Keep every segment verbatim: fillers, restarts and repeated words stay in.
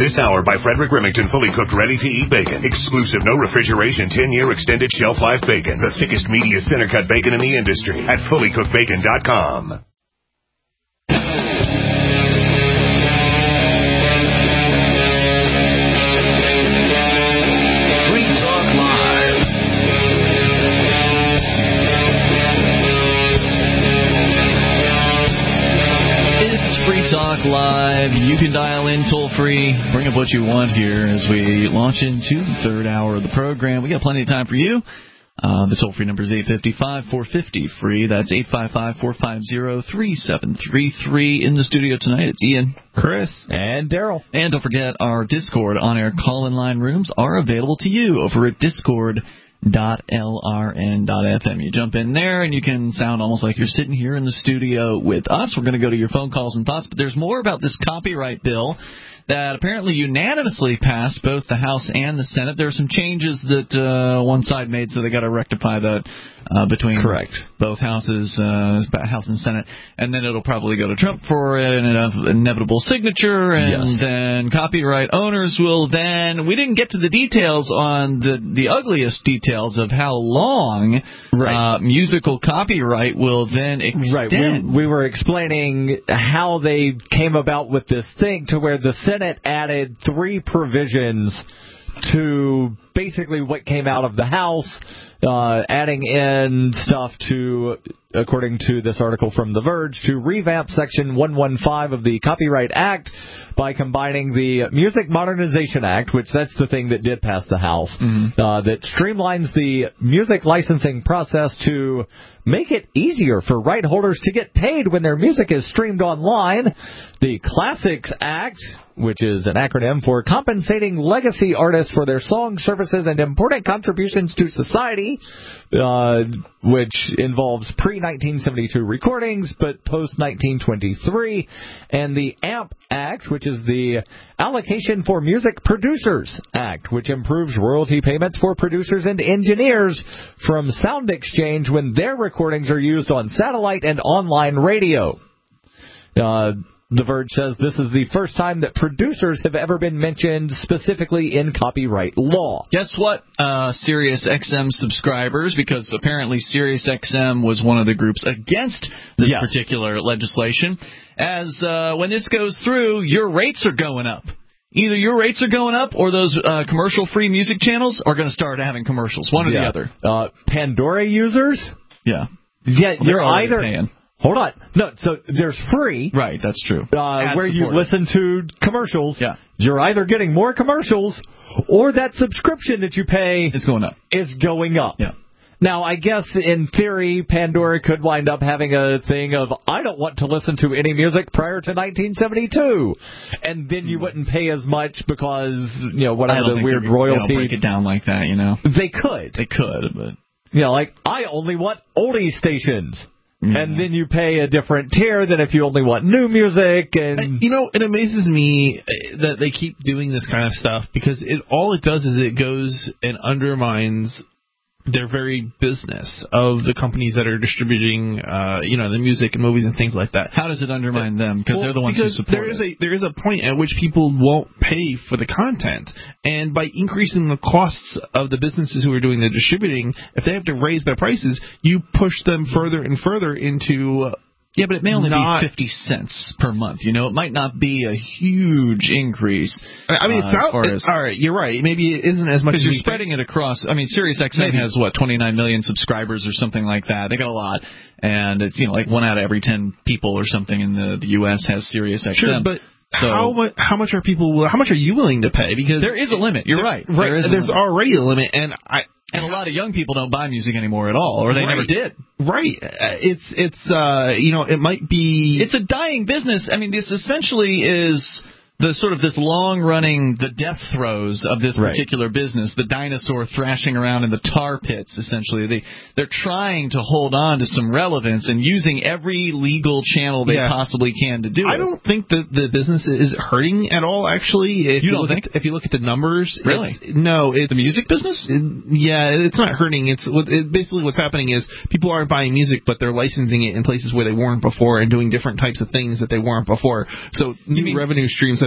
This hour by Frederick Remington, fully cooked, ready-to-eat bacon. Exclusive, no refrigeration, ten-year extended shelf life bacon. The thickest, meatiest, center-cut bacon in the industry at fully cooked bacon dot com. Free Talk Live. You can dial in toll-free. Bring up what you want here as we launch into the third hour of the program. We got plenty of time for you. Uh, the toll-free number is eight five five, four five zero, free. That's eight five five, four five zero, three seven three three. In the studio tonight, it's Ian, Chris, and Daryl. And don't forget, our Discord on-air call-in line rooms are available to you over at Discord dot L R N dot F M. You jump in there and you can sound almost like you're sitting here in the studio with us. We're going to go to your phone calls and thoughts, but there's more about this copyright bill that apparently unanimously passed both the House and the Senate. There are some changes that uh, one side made, so they got to rectify that uh, between Correct. both houses, uh, House and Senate, and then it'll probably go to Trump for an inevitable signature, and yes. then copyright owners will then. We didn't get to the details on the the ugliest details of how long right. uh, musical copyright will then extend. Right. We, we were explaining how they came about with this thing to where the Senate added three provisions to basically what came out of the House, uh, adding in stuff to, according to this article from The Verge, to revamp Section one fifteen of the Copyright Act by combining the Music Modernization Act, which that's the thing that did pass the House, mm-hmm. uh, that streamlines the music licensing process to make it easier for right holders to get paid when their music is streamed online. The Classics Act, which is an acronym for Compensating Legacy Artists for Their Songs, Services, and Important Contributions to Society, uh, which involves pre-nineteen seventy-two recordings, but post-nineteen twenty-three. And the A M P Act, which is the Allocation for Music Producers Act, which improves royalty payments for producers and engineers from Sound Exchange when their recordings are used on satellite and online radio. Uh, The Verge says this is the first time that producers have ever been mentioned specifically in copyright law. Guess what, uh, Sirius X M subscribers, because apparently Sirius X M was one of the groups against this yes. particular legislation, as uh, when this goes through, your rates are going up. Either your rates are going up or those uh, commercial-free music channels are going to start having commercials, one or yeah. the other. Uh, Pandora users? Yeah. Yeah, well, you're either... paying. Hold on. No, so there's free. Right, that's true. Uh, where you listen to commercials. Yeah. You're either getting more commercials or that subscription that you pay is going up. Is going up. Yeah. Now, I guess in theory, Pandora could wind up having a thing of, I don't want to listen to any music prior to nineteen seventy-two. And then you wouldn't pay as much because, you know, whatever the weird royalty. They don't break it down like that, you know. They could. They could, but. You know, like, I only want oldie stations. Mm-hmm. And then you pay a different tier than if you only want new music. And you know, it amazes me that they keep doing this kind of stuff because it all it does is it goes and undermines their very business of the companies that are distributing, uh, you know, the music and movies and things like that. How does it undermine them? Because well, they're the ones because who support there is it. A, there is a point at which people won't pay for the content. And by increasing the costs of the businesses who are doing the distributing, if they have to raise their prices, you push them further and further into... Uh, Yeah, but it may only not, be fifty cents per month. You know, it might not be a huge increase. I mean, it's uh, not, as far it, as, all right, you're right. Maybe it isn't as much because as you're spreading think. it across. I mean, Sirius X M Maybe. has what twenty-nine million subscribers or something like that. They got a lot, and it's you know like one out of every ten people or something in the, the U S has Sirius X M. Sure, but so, how much? How much are people? How much are you willing to pay? Because there is a limit. You're right. Right. There is There's a already a limit, and I. And a lot of young people don't buy music anymore at all, or they right. never did. Right. It's, it's uh, you know, it might be... It's a dying business. I mean, this essentially is the sort of this long-running, the death throes of this right. particular business, the dinosaur thrashing around in the tar pits, essentially. They, they're trying to hold on to some relevance and using every legal channel they yeah. possibly can to do I it. I don't think that the business is hurting at all, actually. If you, you don't look think? At, if you look at the numbers... Really? It's, no, it's... The music business? It, yeah, it's not hurting. It's it, Basically what's happening is people aren't buying music, but they're licensing it in places where they weren't before and doing different types of things that they weren't before. So new mean, revenue streams have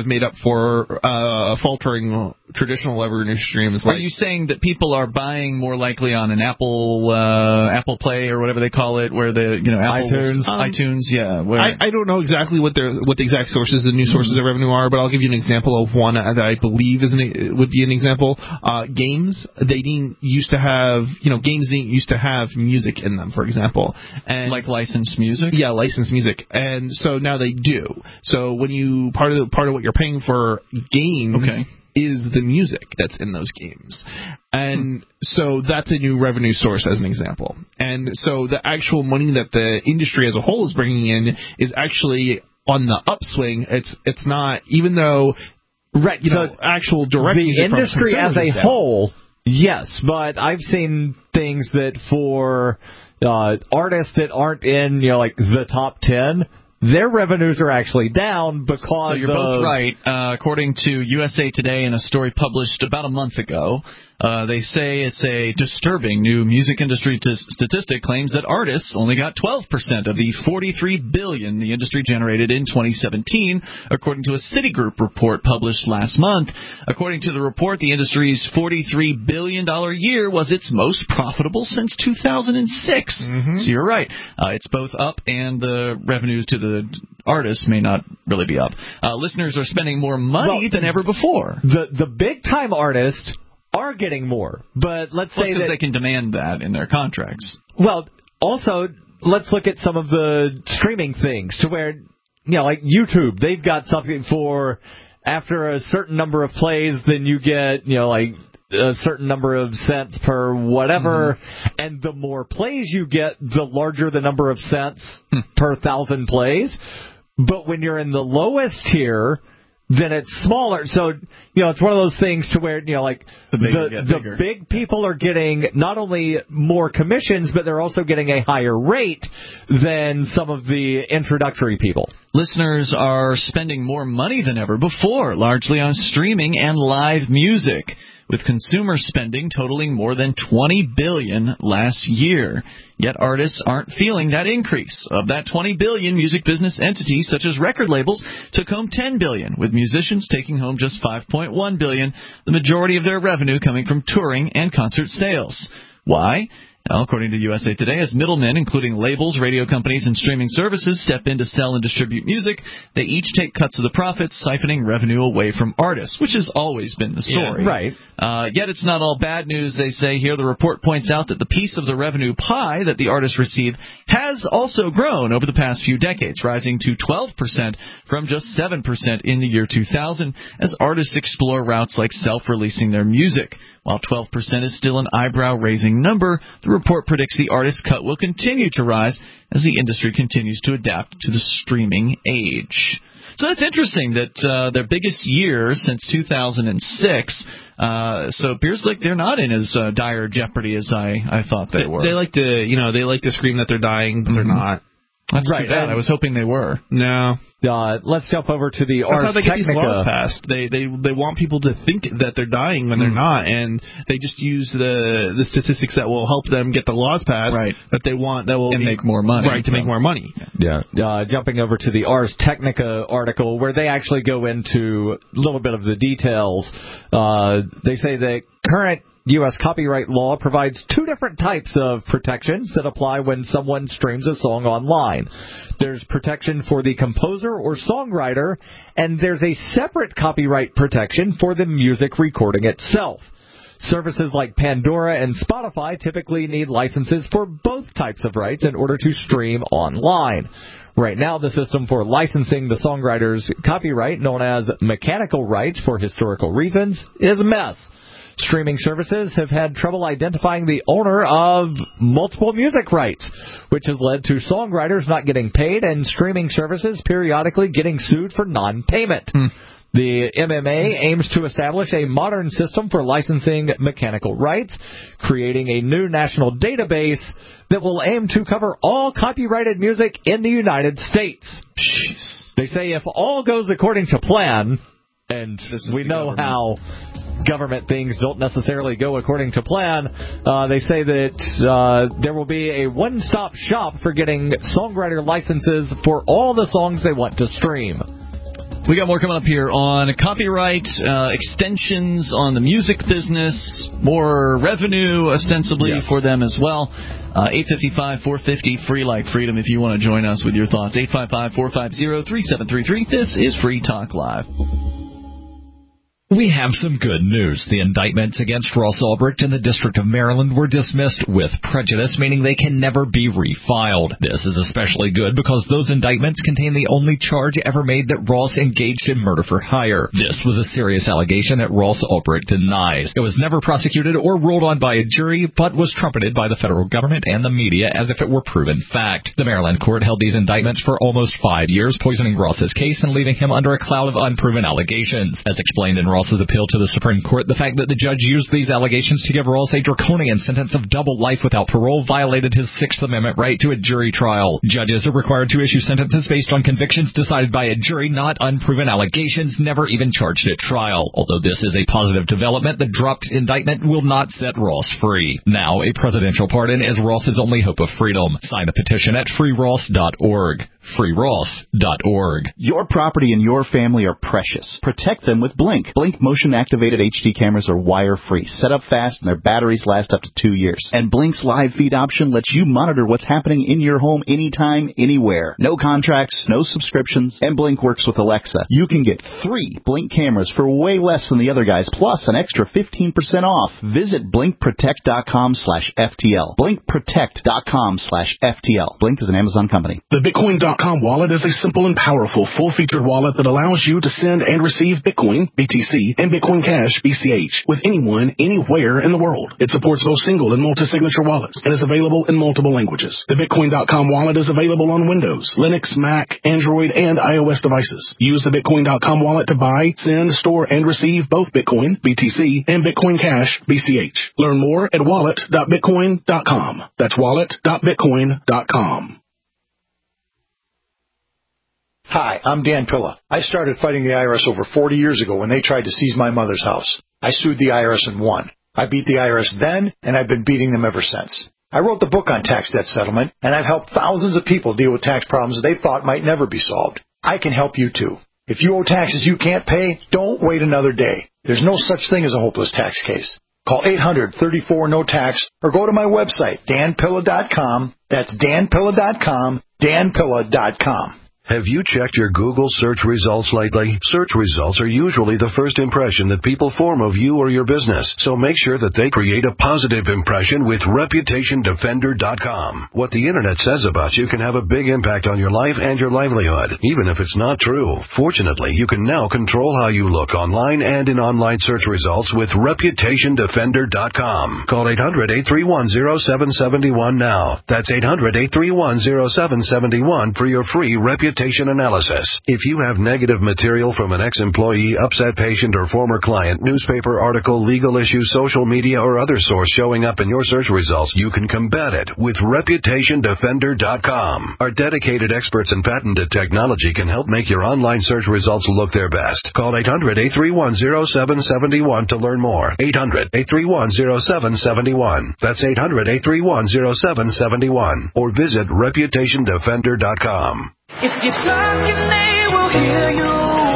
of made up for uh, faltering traditional revenue streams. Like, are you saying that people are buying more likely on an Apple uh, Apple Play or whatever they call it, where the you know Apple iTunes, um, iTunes, yeah. Where I, I don't know exactly what their what the exact sources, the new sources mm-hmm. of revenue are, but I'll give you an example of one that I believe is an, would be an example. Uh, games, they didn't used to have, you know, games didn't used to have music in them, for example, and like licensed music. Yeah, licensed music, and so now they do. So when you part of the, part of what you're paying for games. Okay. Is the music that's in those games. And hmm. so that's a new revenue source as an example. And so the actual money that the industry as a whole is bringing in is actually on the upswing. It's it's not, even though, right, you so know, actual direct the music industry from as a down. whole, yes, but I've seen things that for uh, artists that aren't in, you know, like the top ten, their revenues are actually down because So you're of, both right. Uh, according to U S A Today in a story published about a month ago, uh, they say it's a disturbing new music industry t- statistic claims that artists only got twelve percent of the forty-three billion dollars the industry generated in twenty seventeen, according to a Citigroup report published last month. According to the report, the industry's forty-three billion dollars year was its most profitable since two thousand six. Mm-hmm. So you're right. Uh, it's both up, and the revenues to the artists may not really be up. Uh, listeners are spending more money well, than ever before. The the big time artists are getting more, but let's well, say that they can demand that in their contracts. Well, also let's look at some of the streaming things to where, you know, like YouTube, they've got something for after a certain number of plays, then you get, you know, like a certain number of cents per whatever, mm-hmm. and the more plays you get, the larger the number of cents hmm. per thousand plays. But when you're in the lowest tier, then it's smaller. So, you know, it's one of those things to where, you know, like the, the, the big people are getting not only more commissions, but they're also getting a higher rate than some of the introductory people. Listeners are spending more money than ever before, largely on streaming and live music, with consumer spending totaling more than twenty billion dollars last year. Yet artists aren't feeling that increase. Of that twenty billion dollars, music business entities such as record labels took home ten billion dollars, with musicians taking home just five point one billion dollars, the majority of their revenue coming from touring and concert sales. Why? Now, according to U S A Today, as middlemen, including labels, radio companies, and streaming services, step in to sell and distribute music, they each take cuts of the profits, siphoning revenue away from artists, which has always been the story. Yeah, right. Uh, yet it's not all bad news, they say here. The report points out that the piece of the revenue pie that the artists receive has also grown over the past few decades, rising to twelve percent from just seven percent in the year two thousand, as artists explore routes like self-releasing their music. While twelve percent is still an eyebrow-raising number, the report predicts the artist cut will continue to rise as the industry continues to adapt to the streaming age. So that's interesting that uh, their biggest year since two thousand six, uh, so it appears like they're not in as uh, dire jeopardy as I, I thought they, they were. They like to, you know, they like to scream that they're dying, but mm-hmm. they're not. That's right. too bad. I was hoping they were. No. Uh, let's jump over to the That's Ars how they get Technica. these laws passed. They they they want people to think that they're dying when mm. they're not, and they just use the the statistics that will help them get the laws passed. Right. That they want that will and be, make more money. Right, to make more money. Yeah. Uh, jumping over to the Ars Technica article, where they actually go into a little bit of the details. Uh, they say that current U S copyright law provides two different types of protections that apply when someone streams a song online. There's protection for the composer or songwriter, and there's a separate copyright protection for the music recording itself. Services like Pandora and Spotify typically need licenses for both types of rights in order to stream online. Right now, the system for licensing the songwriter's copyright, known as mechanical rights for historical reasons, is a mess. Streaming services have had trouble identifying the owner of multiple music rights, which has led to songwriters not getting paid and streaming services periodically getting sued for non-payment. Hmm. The M M A aims to establish a modern system for licensing mechanical rights, creating a new national database that will aim to cover all copyrighted music in the United States. Jeez. They say if all goes according to plan, and we know government. how government things don't necessarily go according to plan, uh, they say that uh, there will be a one-stop shop for getting songwriter licenses for all the songs they want to stream. We got more coming up here on copyright, uh, extensions on the music business, more revenue ostensibly yes. for them as well. Uh, eight five five, four five zero, free like freedom if you want to join us with your thoughts. eight five five, four five zero, three seven three three. This is Free Talk Live. We have some good news. The indictments against Ross Ulbricht in the District of Maryland were dismissed with prejudice, meaning they can never be refiled. This is especially good because those indictments contain the only charge ever made that Ross engaged in murder for hire. This was a serious allegation that Ross Ulbricht denies. It was never prosecuted or ruled on by a jury, but was trumpeted by the federal government and the media as if it were proven fact. The Maryland court held these indictments for almost five years, poisoning Ross's case and leaving him under a cloud of unproven allegations. As explained in Ross's appeal to the Supreme Court, the fact that the judge used these allegations to give Ross a draconian sentence of double life without parole violated his Sixth Amendment right to a jury trial. Judges are required to issue sentences based on convictions decided by a jury, not unproven allegations never even charged at trial. Although this is a positive development, the dropped indictment will not set Ross free. Now, a presidential pardon is Ross's only hope of freedom. Sign the petition at free ross dot org. free ross dot org. Your property and your family are precious. Protect them with Blink. Blink motion-activated H D cameras are wire-free, set up fast, and their batteries last up to two years. And Blink's live feed option lets you monitor what's happening in your home anytime, anywhere. No contracts, no subscriptions, and Blink works with Alexa. You can get three Blink cameras for way less than the other guys, plus an extra fifteen percent off. Visit blink protect dot com slash F T L. blink protect dot com slash F T L. Blink is an Amazon company. The Bitcoin dot com wallet is a simple and powerful full-featured wallet that allows you to send and receive Bitcoin, B T C, and Bitcoin Cash, B C H, with anyone, anywhere in the world. It supports both single and multi-signature wallets and is available in multiple languages. The Bitcoin dot com wallet is available on Windows, Linux, Mac, Android, and iOS devices. Use the Bitcoin dot com wallet to buy, send, store, and receive both Bitcoin, B T C, and Bitcoin Cash, B C H. Learn more at wallet dot bitcoin dot com. That's wallet dot bitcoin dot com. Hi, I'm Dan Pilla. I started fighting the I R S over forty years ago when they tried to seize my mother's house. I sued the I R S and won. I beat the I R S then, and I've been beating them ever since. I wrote the book on tax debt settlement, and I've helped thousands of people deal with tax problems they thought might never be solved. I can help you too. If you owe taxes you can't pay, don't wait another day. There's no such thing as a hopeless tax case. Call eight hundred, thirty-four, no tax or go to my website, dan pilla dot com. That's dan pilla dot com, dan pilla dot com. Have you checked your Google search results lately? Search results are usually the first impression that people form of you or your business, so make sure that they create a positive impression with reputation defender dot com. What the Internet says about you can have a big impact on your life and your livelihood, even if it's not true. Fortunately, you can now control how you look online and in online search results with reputation defender dot com. Call eight hundred, eight three one, zero seven seven one now. That's eight hundred, eight three one, zero seven seven one for your free reputation analysis. If you have negative material from an ex-employee, upset patient, or former client, newspaper article, legal issue, social media, or other source showing up in your search results, you can combat it with reputation defender dot com. Our dedicated experts in patented technology can help make your online search results look their best. Call eight hundred, eight three one, zero seven seven one to learn more. eight hundred, eight three one, zero seven seven one. That's eight hundred, eight three one, zero seven seven one. Or visit reputation defender dot com. If you talk, they will hear you.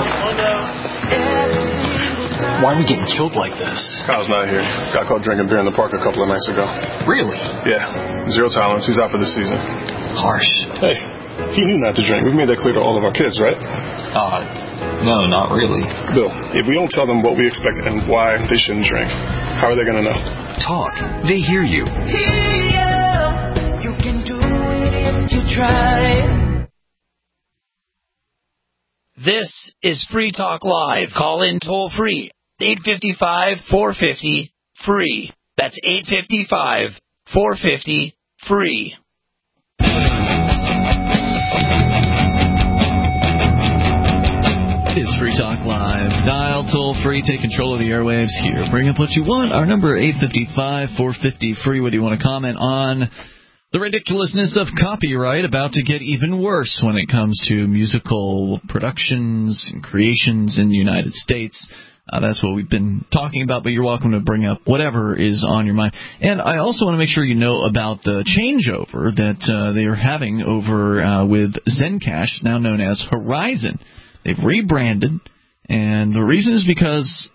Why are we getting killed like this? Kyle's not here. Got caught drinking beer in the park a couple of nights ago. Really? Yeah. Zero tolerance. He's out for the season. Harsh. Hey, he knew not to drink. We've made that clear to all of our kids, right? Uh, no, not really. Bill, if we don't tell them what we expect and why they shouldn't drink, how are they going to know? Talk. They hear you. Here, you can do it if you try. This is Free Talk Live. Call in toll free. eight five five, four five zero, free. That's eight five five, four five zero, free. It is Free Talk Live. Dial toll free. Take control of the airwaves here. Bring up what you want. Our number eight five five, four five zero, free. What do you want to comment on? The ridiculousness of copyright about to get even worse when it comes to musical productions and creations in the United States. Uh, that's what we've been talking about, but you're welcome to bring up whatever is on your mind. And I also want to make sure you know about the changeover that uh, they are having over uh, with Zencash, now known as Horizon. They've rebranded, and the reason is because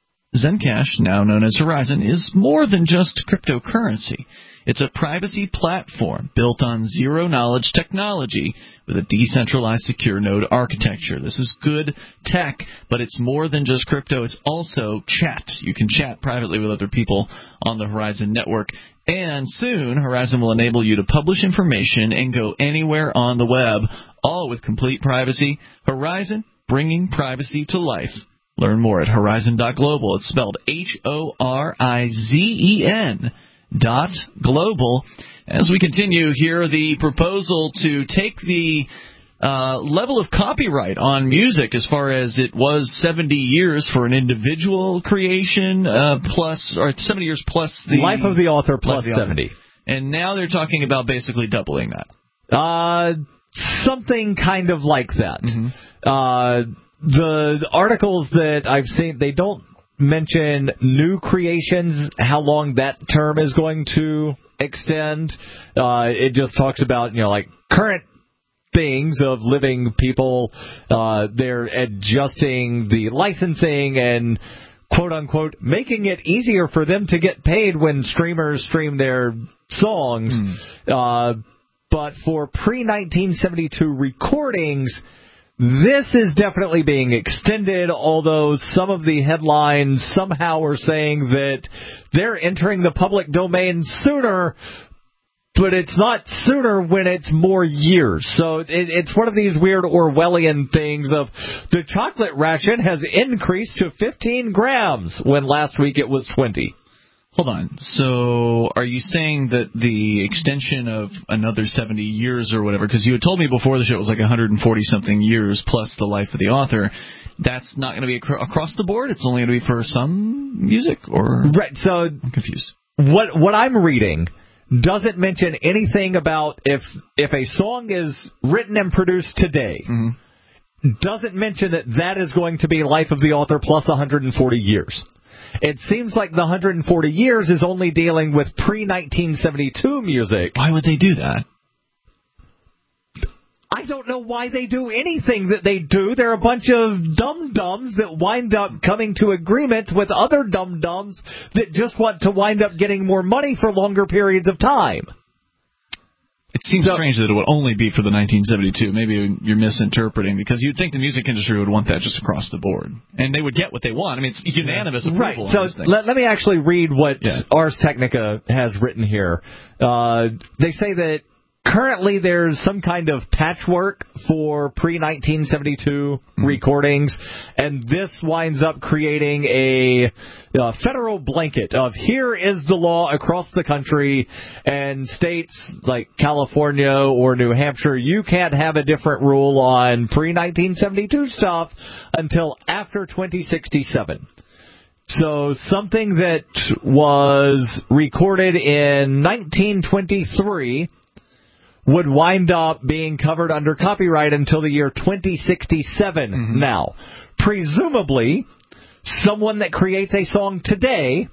Zencash, now known as Horizon, is more than just cryptocurrency. It's a privacy platform built on zero-knowledge technology with a decentralized secure node architecture. This is good tech, but it's more than just crypto. It's also chat. You can chat privately with other people on the Horizon network. And soon, Horizon will enable you to publish information and go anywhere on the web, all with complete privacy. Horizon, bringing privacy to life. Learn more at horizon dot global. It's spelled H O R I Z E N dot global. As we continue here, the proposal to take the uh, level of copyright on music as far as it was seventy years for an individual creation, uh, plus, or seventy years plus the... Life of the author plus the seventy. Author. And now they're talking about basically doubling that. Uh, something kind of like that. Mm-hmm. Uh, the articles that I've seen, they don't mention new creations, how long that term is going to extend. Uh, it just talks about, you know, like current things of living people. Uh, they're adjusting the licensing and, quote unquote, making it easier for them to get paid when streamers stream their songs. Mm. Uh, but for pre nineteen seventy-two recordings, this is definitely being extended, although some of the headlines somehow are saying that they're entering the public domain sooner, but it's not sooner when it's more years. So it, it's one of these weird Orwellian things of the chocolate ration has increased to fifteen grams when last week it was twenty. Hold on. So are you saying that the extension of another seventy years or whatever, because you had told me before the show it was like one hundred forty-something years plus the life of the author, that's not going to be ac- across the board? It's only going to be for some music? Or Right, so I'm confused. What, what I'm reading doesn't mention anything about if if a song is written and produced today, mm-hmm. doesn't mention that that is going to be life of the author plus one hundred forty years. It seems like the one hundred forty years is only dealing with pre nineteen seventy-two music. Why would they do that? I don't know why they do anything that they do. They're a bunch of dum-dums that wind up coming to agreements with other dum-dums that just want to wind up getting more money for longer periods of time. It seems so strange that it would only be for the nineteen seventy-two. Maybe you're misinterpreting, because you'd think the music industry would want that just across the board. And they would get what they want. I mean, it's unanimous approval. Right. So on this thing. Let, let me actually read what yeah. Ars Technica has written here. Uh, they say that currently there's some kind of patchwork for pre nineteen seventy-two mm. recordings, and this winds up creating a, a federal blanket of here is the law across the country, and states like California or New Hampshire, you can't have a different rule on pre nineteen seventy-two stuff until after twenty sixty-seven. So something that was recorded in nineteen twenty-three would wind up being covered under copyright until the year twenty sixty-seven mm-hmm. now. Presumably, someone that creates a song today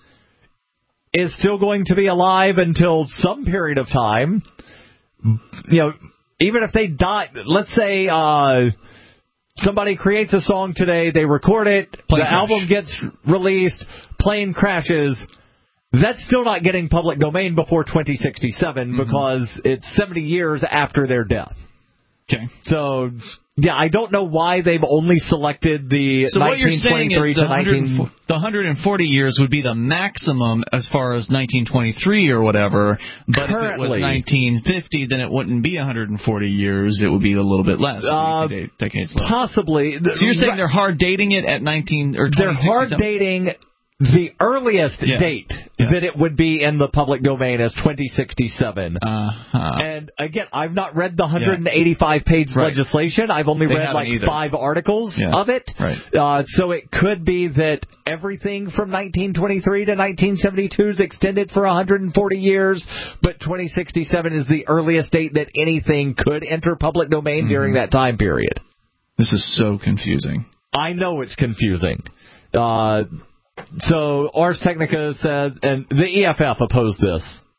is still going to be alive until some period of time. You know, even if they die, let's say uh, somebody creates a song today, they record it, plane the crash. album gets released, plane crashes. That's still not getting public domain before twenty sixty-seven mm-hmm. because it's seventy years after their death. Okay. So, yeah, I don't know why they've only selected the so nineteen twenty-three to the nineteen... The one hundred forty years would be the maximum as far as nineteen twenty-three or whatever, but Currently, if it was nineteen fifty, then it wouldn't be one hundred forty years. It would be a little bit less. Uh, decades less. Possibly. So you're saying they're hard dating it at nineteen or They're hard dating the earliest yeah. date yeah. that it would be in the public domain as twenty sixty-seven. Uh-huh. And again, I've not read the one hundred eighty-five page yeah. right. legislation. I've only they read like either. five articles yeah. of it. Right. Uh, so it could be that everything from nineteen twenty-three to nineteen seventy-two is extended for one hundred forty years, but twenty sixty-seven is the earliest date that anything could enter public domain mm-hmm. during that time period. This is so confusing. I know it's confusing. Uh... So Ars Technica said, and the E F F opposed this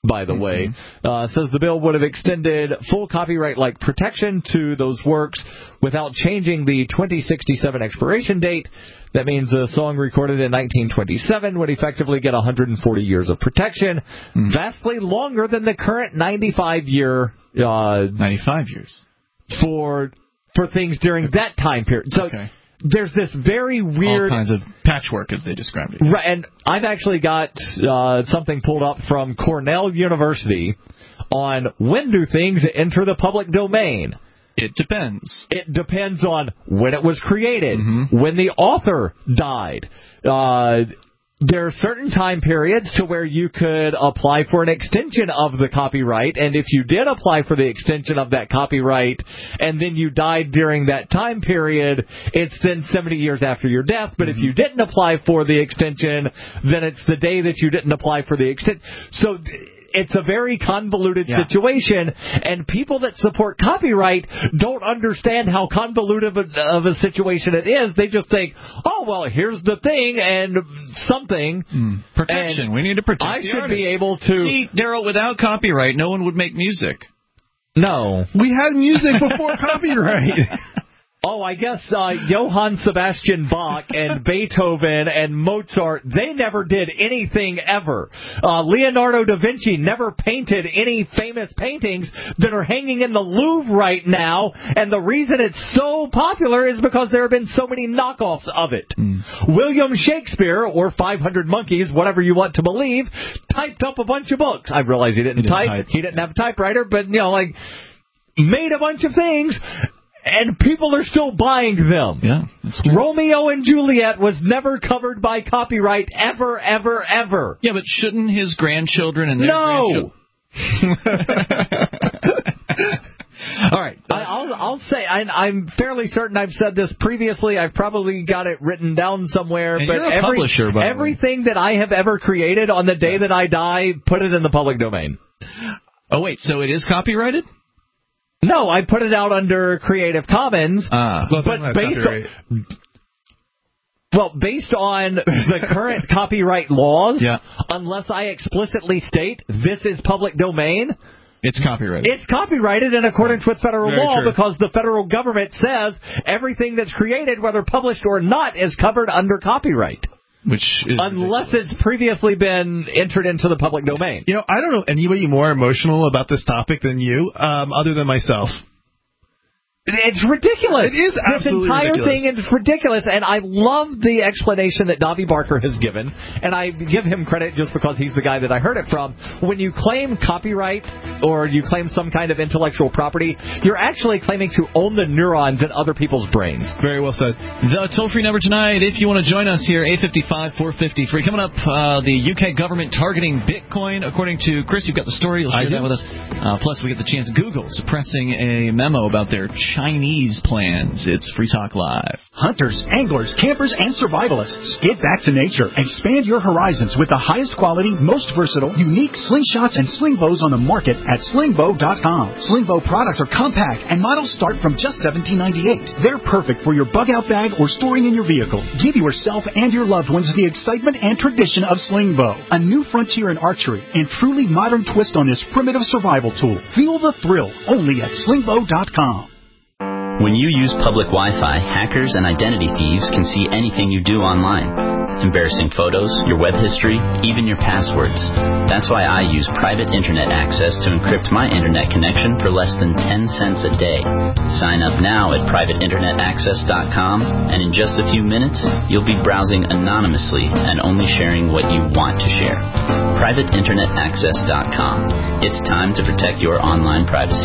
by the mm-hmm. way. Uh, says the bill would have extended full copyright-like protection to those works without changing the twenty sixty-seven expiration date. That means a song recorded in nineteen twenty-seven would effectively get one hundred forty years of protection, mm-hmm. vastly longer than the current ninety-five year... Uh, ninety-five years. For, for things during that time period. So... Okay. There's this very weird... All kinds of patchwork, as they described it. Right, and I've actually got uh, something pulled up from Cornell University on when do things enter the public domain. It depends. It depends on when it was created, mm-hmm. when the author died. Uh, there are certain time periods to where you could apply for an extension of the copyright, and if you did apply for the extension of that copyright and then you died during that time period, it's then seventy years after your death. But mm-hmm. if you didn't apply for the extension, then it's the day that you didn't apply for the extension. So it's a very convoluted yeah. situation, and people that support copyright don't understand how convoluted of a, of a situation it is. They just think, oh, well, here's the thing and something. Mm. Protection. And we need to protect I the should artist. be able to... See, Daryl, without copyright, no one would make music. No. We had music before copyright. Oh, I guess uh, Johann Sebastian Bach and Beethoven and Mozart, they never did anything ever. Uh, Leonardo da Vinci never painted any famous paintings that are hanging in the Louvre right now, and the reason it's so popular is because there have been so many knockoffs of it. Mm. William Shakespeare, or five hundred Monkeys, whatever you want to believe, typed up a bunch of books. I realize he didn't, he didn't type. type. He didn't have a typewriter, but, you know, like, made a bunch of things... And people are still buying them. Yeah, that's true. Romeo and Juliet was never covered by copyright ever, ever, ever. Yeah, but shouldn't his grandchildren and their no. grandchildren... All right. I, I'll, I'll say, I, I'm fairly certain I've said this previously. I've probably got it written down somewhere. And but you're a every, publisher, by everything that I have ever created on the day that I die, put it in the public domain. Oh, wait, so it is copyrighted? No, I put it out under Creative Commons, ah, but based on, well, based on the current copyright laws, yeah. unless I explicitly state this is public domain, it's copyrighted. It's copyrighted in accordance with federal Very law true. because the federal government says everything that's created, whether published or not, is covered under copyright. Which is Unless ridiculous. it's previously been entered into the public domain. You know, I don't know anybody more emotional about this topic than you, um, other than myself. It's ridiculous. It is absolutely This entire ridiculous. thing is ridiculous, and I love the explanation that Davi Barker has given, and I give him credit just because he's the guy that I heard it from. When you claim copyright or you claim some kind of intellectual property, you're actually claiming to own the neurons in other people's brains. Very well said. The toll-free number tonight, if you want to join us here, eight five five, four five zero, free. Coming up, uh, the U K government targeting Bitcoin. According to Chris, you've got the story. You'll share that with us. Uh, plus, we get the chance Google suppressing a memo about their Chinese plans. It's Free Talk Live. Hunters, anglers, campers, and survivalists. Get back to nature. Expand your horizons with the highest quality, most versatile, unique slingshots and sling bows on the market at sling bow dot com. Sling bow products are compact and models start from just seventeen ninety-eight. They're perfect for your bug out bag or storing in your vehicle. Give yourself and your loved ones the excitement and tradition of sling bow. A new frontier in archery and truly modern twist on this primitive survival tool. Feel the thrill only at sling bow dot com. When you use public Wi-Fi, hackers and identity thieves can see anything you do online. Embarrassing photos, your web history, even your passwords. That's why I use private internet access to encrypt my internet connection for less than ten cents a day. Sign up now at private internet access dot com, and in just a few minutes, you'll be browsing anonymously and only sharing what you want to share. private internet access dot com. It's time to protect your online privacy.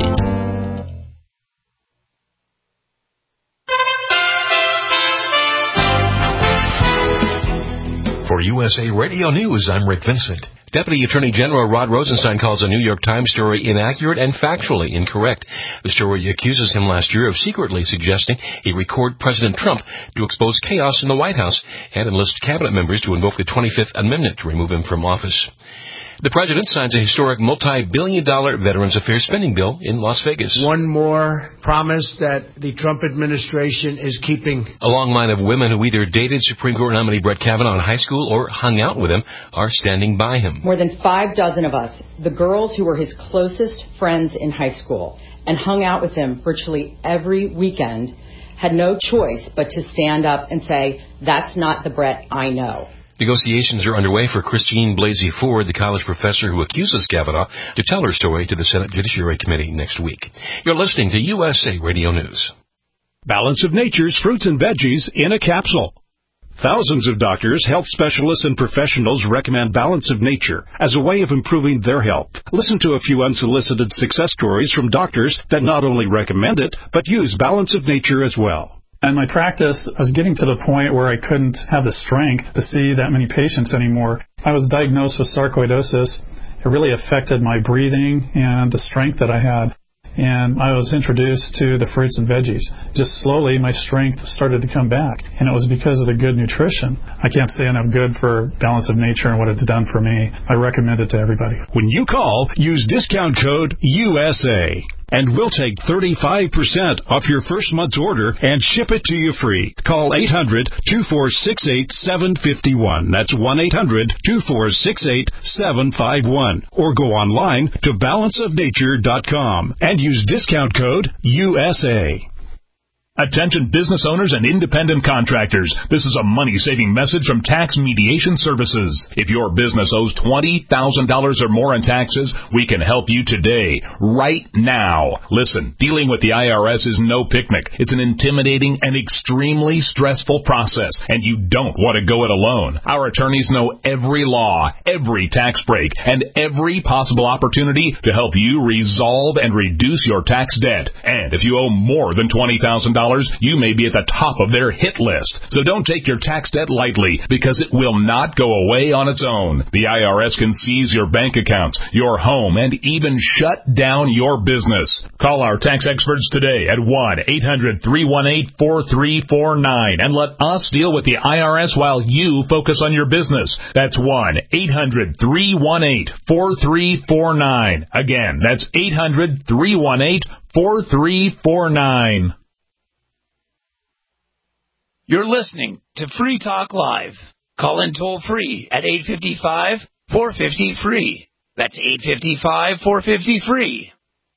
For U S A Radio News, I'm Rick Vincent. Deputy Attorney General Rod Rosenstein calls a New York Times story inaccurate and factually incorrect. The story accuses him last year of secretly suggesting he record President Trump to expose chaos in the White House and enlist cabinet members to invoke the twenty-fifth Amendment to remove him from office. The president signs a historic multi-billion dollar Veterans Affairs spending bill in Las Vegas. One more promise that the Trump administration is keeping. A long line of women who either dated Supreme Court nominee Brett Kavanaugh in high school or hung out with him are standing by him. More than five dozen of us, the girls who were his closest friends in high school and hung out with him virtually every weekend, had no choice but to stand up and say, that's not the Brett I know. Negotiations are underway for Christine Blasey Ford, the college professor who accuses Kavanaugh, to tell her story to the Senate Judiciary Committee next week. You're listening to U S A Radio News. Balance of Nature's fruits and veggies in a capsule. Thousands of doctors, health specialists, and professionals recommend Balance of Nature as a way of improving their health. Listen to a few unsolicited success stories from doctors that not only recommend it, but use Balance of Nature as well. And my practice, I was getting to the point where I couldn't have the strength to see that many patients anymore. I was diagnosed with sarcoidosis. It really affected my breathing and the strength that I had. And I was introduced to the fruits and veggies. Just slowly, my strength started to come back. And it was because of the good nutrition. I can't say enough good for Balance of Nature and what it's done for me. I recommend it to everybody. When you call, use discount code U S A. And we'll take thirty-five percent off your first month's order and ship it to you free. Call eight hundred, two four six eight, seven five one. That's one eight hundred, two four six eight, seven five one. Or go online to balance of nature dot com and use discount code U S A. Attention business owners and independent contractors. This is a money-saving message from Tax Mediation Services. If your business owes twenty thousand dollars or more in taxes, we can help you today, right now. Listen, dealing with the I R S is no picnic. It's an intimidating and extremely stressful process, and you don't want to go it alone. Our attorneys know every law, every tax break, and every possible opportunity to help you resolve and reduce your tax debt. And if you owe more than twenty thousand dollars, you may be at the top of their hit list. So don't take your tax debt lightly, because it will not go away on its own. The I R S can seize your bank accounts, your home, and even shut down your business. Call our tax experts today at one eight hundred, three one eight, four three four nine and let us deal with the I R S while you focus on your business. That's one eight hundred, three one eight, four three four nine. Again, that's eight hundred, three one eight, four three four nine. You're listening to Free Talk Live. Call in toll free at eight five five, four five zero, free. That's eight five five, four five zero, free.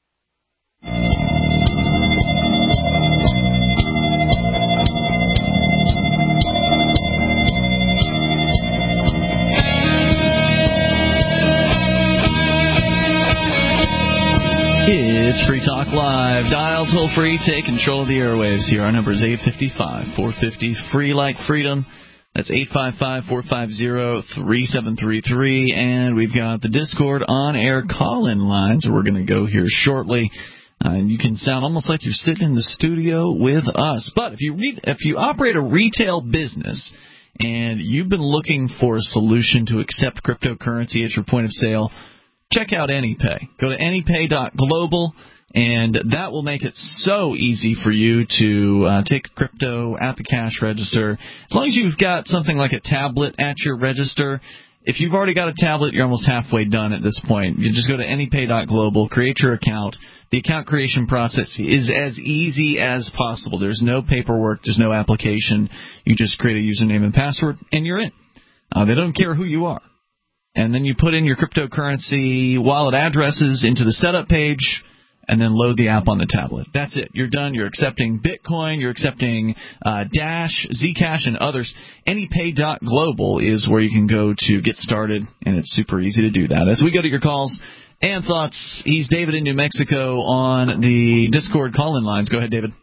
It's Free Talk Live. Dial toll free. Take control of the airwaves here. Our number is eight five five, four five zero, free like freedom. That's eight five five, four five zero, three seven three three. And we've got the Discord on-air call-in lines. We're going to go here shortly. Uh, and you can sound almost like you're sitting in the studio with us. But if you read, if you operate a retail business and you've been looking for a solution to accept cryptocurrency at your point of sale, check out AnyPay. Go to anypay dot global, and that will make it so easy for you to uh, take crypto at the cash register. As long as you've got something like a tablet at your register. If you've already got a tablet, you're almost halfway done at this point. You just go to anypay dot global, create your account. The account creation process is as easy as possible. There's no paperwork. There's no application. You just create a username and password, and you're in. Uh, they don't care who you are. And then you put in your cryptocurrency wallet addresses into the setup page, and then load the app on the tablet. That's it. You're done. You're accepting Bitcoin. You're accepting uh, Dash, Zcash, and others. anypay dot global is where you can go to get started, and it's super easy to do that. As we go to your calls and thoughts, he's David in New Mexico on the Discord call-in lines. Go ahead, David.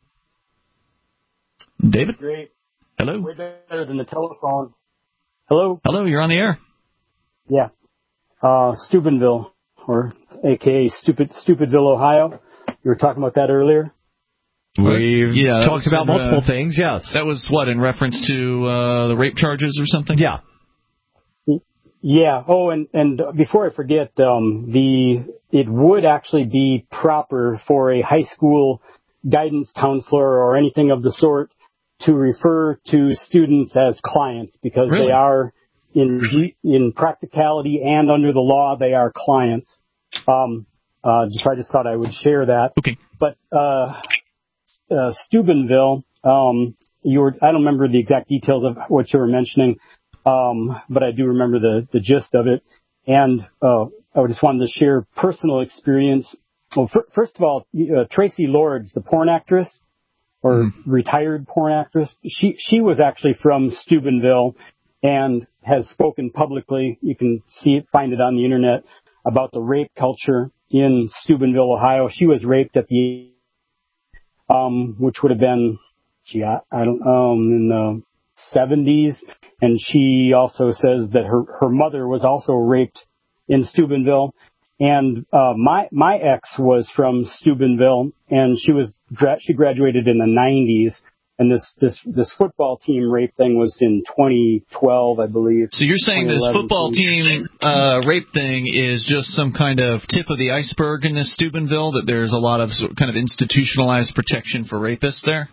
David? Great. Hello? Way better than the telephone. Hello? Hello, you're on the air. Yeah. Uh, Steubenville, or A K A Stupid, Stupidville, Ohio. You were talking about that earlier? We've yeah, talked about in, multiple uh, things, yes. That was, what, in reference to uh, the rape charges or something? Yeah. Yeah. Oh, and, and before I forget, um, the it would actually be proper for a high school guidance counselor or anything of the sort to refer to students as clients, because really? they are in in practicality and under the law, they are clients. Um, uh, just I just thought I would share that. Okay. But uh, uh, Steubenville, um, you were I don't remember the exact details of what you were mentioning, um, but I do remember the the gist of it. And uh, I just wanted to share personal experience. Well, f- first of all, uh, Tracy Lords, the porn actress, or mm. retired porn actress, she she was actually from Steubenville and has spoken publicly. You can see it, find it on the internet, about the rape culture in Steubenville, Ohio. She was raped at the, um, which would have been, gee, I, I don't know, in the seventies. And she also says that her, her mother was also raped in Steubenville. And, uh, my, my ex was from Steubenville, and she was, she graduated in the nineties. And this, this, this football team rape thing was in twenty twelve, I believe. So you're saying this football team, uh, rape thing is just some kind of tip of the iceberg in this Steubenville, that there's a lot of kind of institutionalized protection for rapists there?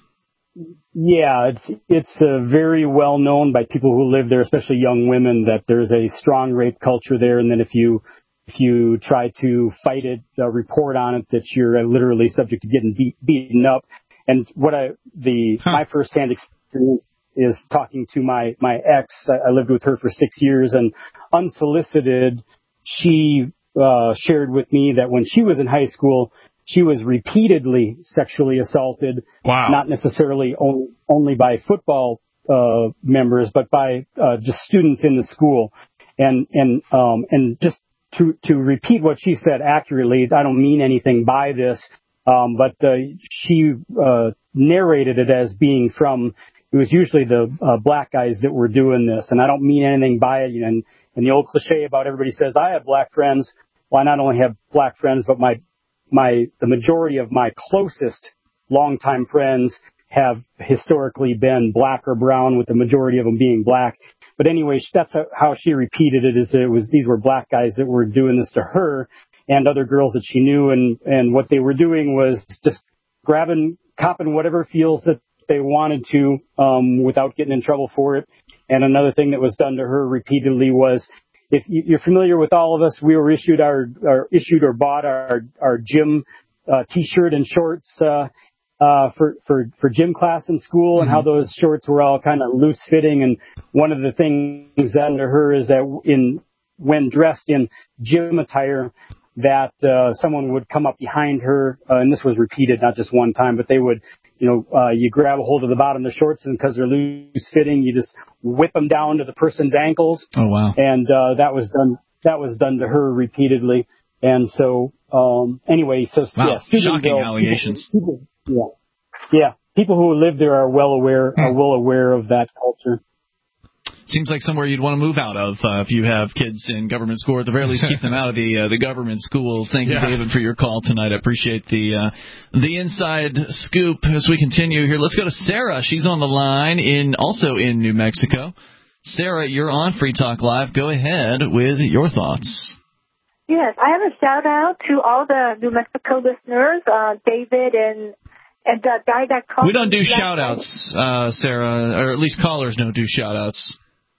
Yeah, it's, it's uh, very well known by people who live there, especially young women, that there's a strong rape culture there. And then if you, if you try to fight it, uh, report on it, that you're uh, literally subject to getting beat, beaten up. And what I, the, huh. my firsthand experience is talking to my, my ex. I, I lived with her for six years, and unsolicited, she, uh, shared with me that when she was in high school, she was repeatedly sexually assaulted. Wow. Not necessarily only, only by football, uh, members, but by, uh, just students in the school. And, and, um, and just to, to repeat what she said accurately, I don't mean anything by this. Um, but, uh, she, uh, narrated it as being from, it was usually the, uh, black guys that were doing this. And I don't mean anything by it. You know, and, and the old cliche about everybody says, I have black friends. Well, I not only have black friends, but my, my, the majority of my closest longtime friends have historically been black or brown, with the majority of them being black. But anyway, that's how she repeated it, is it was, these were black guys that were doing this to her and other girls that she knew, and, and what they were doing was just grabbing, copping whatever feels that they wanted to, um, without getting in trouble for it. And another thing that was done to her repeatedly was, if you're familiar with all of us, we were issued our, our issued or bought our, our gym, uh, t-shirt and shorts, uh, uh, for, for, for gym class in school, and mm-hmm. how those shorts were all kind of loose fitting. And one of the things done to her is that in, when dressed in gym attire, that uh, someone would come up behind her, uh, and this was repeated, not just one time, but they would, you know, uh, you grab a hold of the bottom of the shorts, and because they're loose fitting, you just whip them down to the person's ankles. Oh, wow. And uh, that was done, that was done to her repeatedly. And so, um, anyway, so, wow. yeah. Shocking allegations. People, people, yeah. Yeah. People who live there are well aware, hmm. are well aware of that culture. Seems like somewhere you'd want to move out of uh, if you have kids in government school. At the very least, keep them out of the uh, the government schools. Thank you, yeah. David, for your call tonight. I appreciate the uh, the inside scoop. As we continue here, let's go to Sarah. She's on the line, in also in New Mexico. Sarah, you're on Free Talk Live. Go ahead with your thoughts. Yes, I have a shout-out to all the New Mexico listeners, uh, David and and the guy that called. We don't do shout-outs, uh, Sarah, or at least callers don't do shout-outs.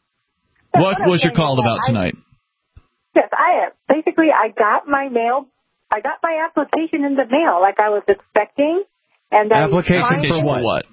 What was your call about tonight? Yes, I basically I got my mail. I got my application in the mail like I was expecting, and then application for what? what?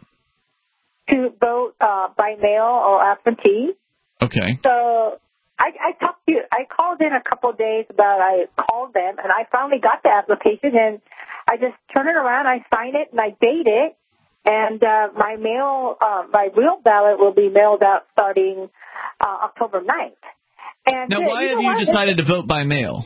To vote uh, by mail or absentee. Okay. So I, I talked to I called in a couple of days about I called them, and I finally got the application, and I just turn it around, I sign it, and I date it, and uh, my mail, uh, my real ballot will be mailed out starting Uh, October ninth. And now, why you have know you what? decided to vote by mail?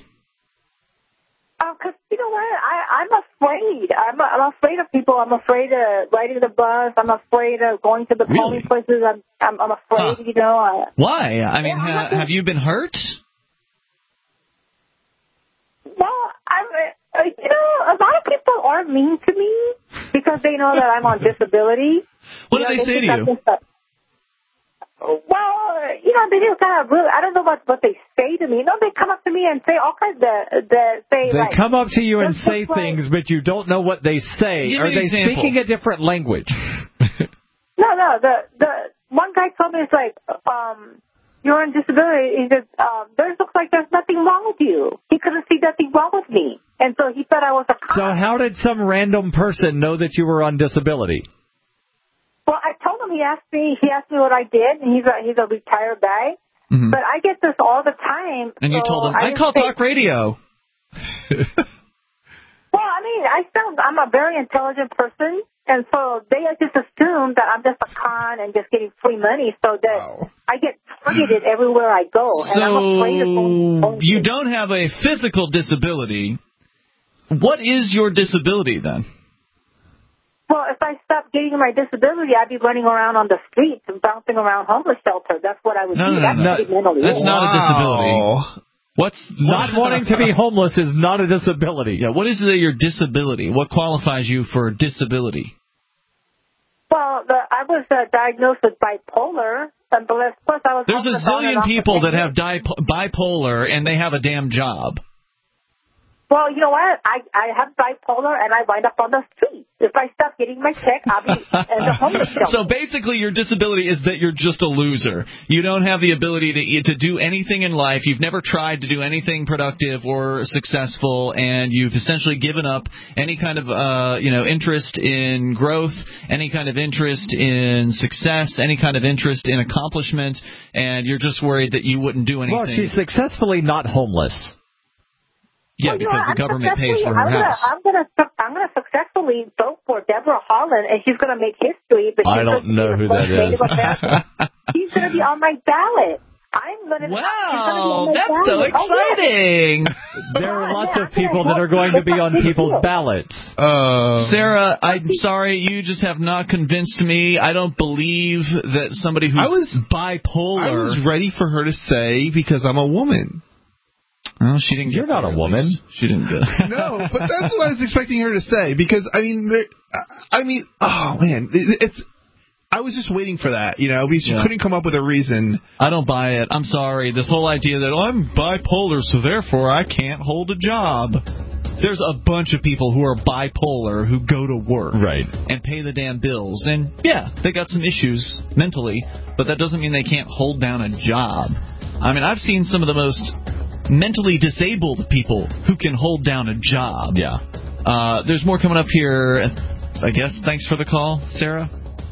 Because, uh, you know what, I, I'm afraid. I'm, I'm afraid of people. I'm afraid of riding the bus. I'm afraid of going to the really? polling places. I'm, I'm, I'm afraid, huh. you know. I, why? I mean, ha- have you been hurt? Well, I'm, uh, you know, a lot of people are mean to me because they know that I'm on disability. What you do know, they, they say to you? Well, you know, they just kind of really, I don't know what, what they say to me. No, they come up to me and say all kinds of, the, say They like, come up to you and say things, like, but you don't know what they say. Give Are they example. speaking a different language? No, no, the, the one guy told me, it's like, um, you're on disability. He said, um, there looks like there's nothing wrong with you. He couldn't see nothing wrong with me. And so he thought I was a cop. So how did some random person know that you were on disability? Well, I told him, he asked me, he asked me what I did, and he's a, he's a retired guy. Mm-hmm. But I get this all the time. And you so told him, I, I call say, talk radio. Well, I mean, I sound, I'm a very intelligent person, and so they just assume that I'm just a con and just getting free money, so that wow. I get targeted everywhere I go. So and I'm afraid of going you don't have a physical disability. What is your disability then? Well, if I stopped getting my disability, I'd be running around on the streets and bouncing around homeless shelters. That's what I would no, do. No, That's no, no. mentally That's ill. not wow. a disability. What's not wanting to be homeless is not a disability. Yeah, what is the, your disability? What qualifies you for disability? Well, the, I was uh, diagnosed with bipolar, and plus I was. There's a zillion people that have di- bipolar, and they have a damn job. Well, you know what? I I have bipolar, and I wind up on the street. If I stop getting my check, I'll be in the homeless shelter. So basically, your disability is that you're just a loser. You don't have the ability to to do anything in life. You've never tried to do anything productive or successful, and you've essentially given up any kind of uh, you know interest in growth, any kind of interest in success, any kind of interest in accomplishment, and you're just worried that you wouldn't do anything. Well, she's successfully not homeless. Yeah, well, because you know, the government pays for her I'm house. Gonna, I'm gonna, I'm gonna successfully vote for Deborah Holland, and she's gonna make history. But I don't know who that is. She's gonna be on my ballot. I'm gonna. Wow, be that's ballot. so exciting! Oh, yeah. There are lots yeah, of people that are going to be on people's ballots. Uh, Sarah, I'm sorry, you just have not convinced me. I don't believe that somebody who's I was, bipolar. I was ready for her to say, because I'm a woman. Well, she didn't. You're not a woman. She didn't get it. No, but that's what I was expecting her to say. Because I mean, there, I mean, oh man, it, it's. I was just waiting for that. You know, we yeah. couldn't come up with a reason. I don't buy it. I'm sorry. This whole idea that oh, I'm bipolar, so therefore I can't hold a job. There's a bunch of people who are bipolar who go to work, right, and pay the damn bills. And yeah, they got some issues mentally, but that doesn't mean they can't hold down a job. I mean, I've seen some of the most mentally disabled people who can hold down a job. Yeah. Uh, there's more coming up here, I guess. Thanks for the call, Sarah.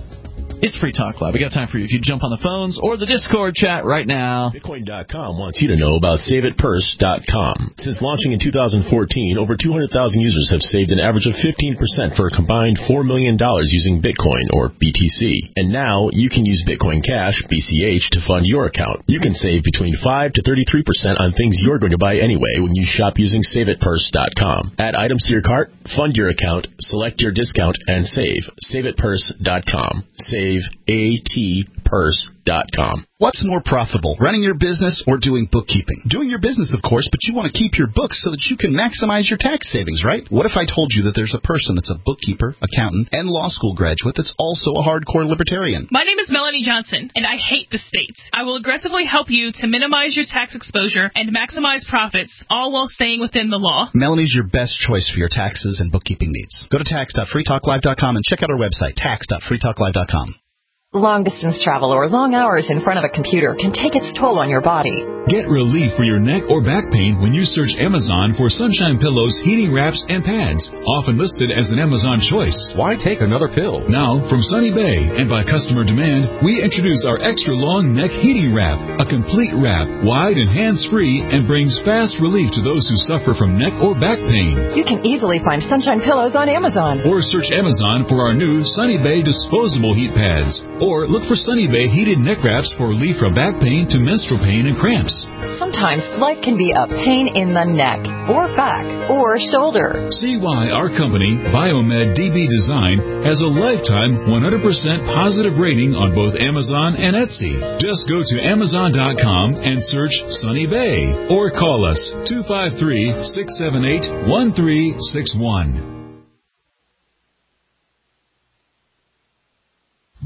It's Free Talk Live. We got time for you if you jump on the phones or the Discord chat right now. Bitcoin dot com wants you to know about Save It Purse dot com. Since launching in two thousand fourteen, over two hundred thousand users have saved an average of fifteen percent for a combined four million dollars using Bitcoin, or B T C. And now you can use Bitcoin Cash, B C H, to fund your account. You can save between five to thirty-three percent on things you're going to buy anyway when you shop using Save It Purse dot com. Add items to your cart, fund your account, select your discount, and save. Save It Purse dot com. Save A T Purse dot com. What's more profitable, running your business or doing bookkeeping? Doing your business, of course, but you want to keep your books so that you can maximize your tax savings, right? What if I told you that there's a person that's a bookkeeper, accountant, and law school graduate that's also a hardcore libertarian? My name is Melanie Johnson, and I hate the states. I will aggressively help you to minimize your tax exposure and maximize profits, all while staying within the law. Melanie's your best choice for your taxes and bookkeeping needs. Go to tax dot free talk live dot com and check out our website, tax dot free talk live dot com. Long-distance travel or long hours in front of a computer can take its toll on your body. Get relief for your neck or back pain when you search Amazon for Sunshine Pillows, heating wraps, and pads, often listed as an Amazon choice. Why take another pill? Now, from Sunny Bay, and by customer demand, we introduce our extra-long neck heating wrap, a complete wrap, wide and hands-free, and brings fast relief to those who suffer from neck or back pain. You can easily find Sunshine Pillows on Amazon. Or search Amazon for our new Sunny Bay disposable heat pads. Or look for Sunny Bay heated neck wraps for relief from back pain to menstrual pain and cramps. Sometimes life can be a pain in the neck, or back, or shoulder. See why our company, Biomed D B Design, has a lifetime one hundred percent positive rating on both Amazon and Etsy. Just go to amazon dot com and search Sunny Bay, or call us two five three, six seven eight, one three six one.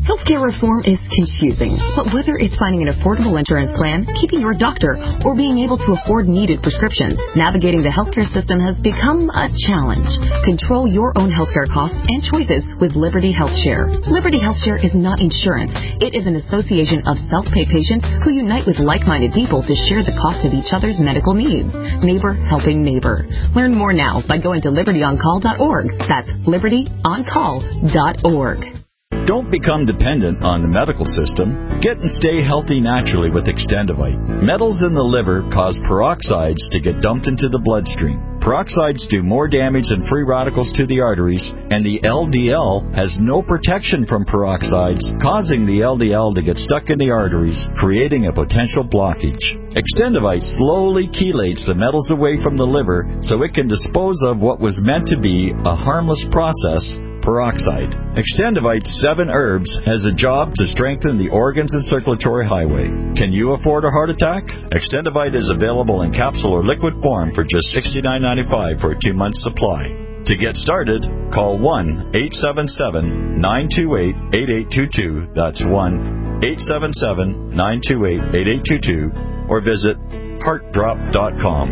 Healthcare reform is confusing, but whether it's finding an affordable insurance plan, keeping your doctor, or being able to afford needed prescriptions, navigating the healthcare system has become a challenge. Control your own healthcare costs and choices with Liberty HealthShare. Liberty HealthShare is not insurance. It is an association of self-pay patients who unite with like-minded people to share the cost of each other's medical needs. Neighbor helping neighbor. Learn more now by going to liberty on call dot org. That's liberty on call dot org. Don't become dependent on the medical system. Get and stay healthy naturally with Extendivite. Metals in the liver cause peroxides to get dumped into the bloodstream. Peroxides do more damage than free radicals to the arteries, and the L D L has no protection from peroxides, causing the L D L to get stuck in the arteries, creating a potential blockage. Extendivite slowly chelates the metals away from the liver so it can dispose of what was meant to be a harmless process, peroxide. Extendivite's seven herbs has a job to strengthen the organs and circulatory highway. Can you afford a heart attack? Extendivite is available in capsule or liquid form for just sixty-nine ninety-five for a two-month supply. To get started, call one eight seven seven, nine two eight, eight eight two two. That's one eight seven seven, nine two eight, eight eight two two, or visit heart drop dot com.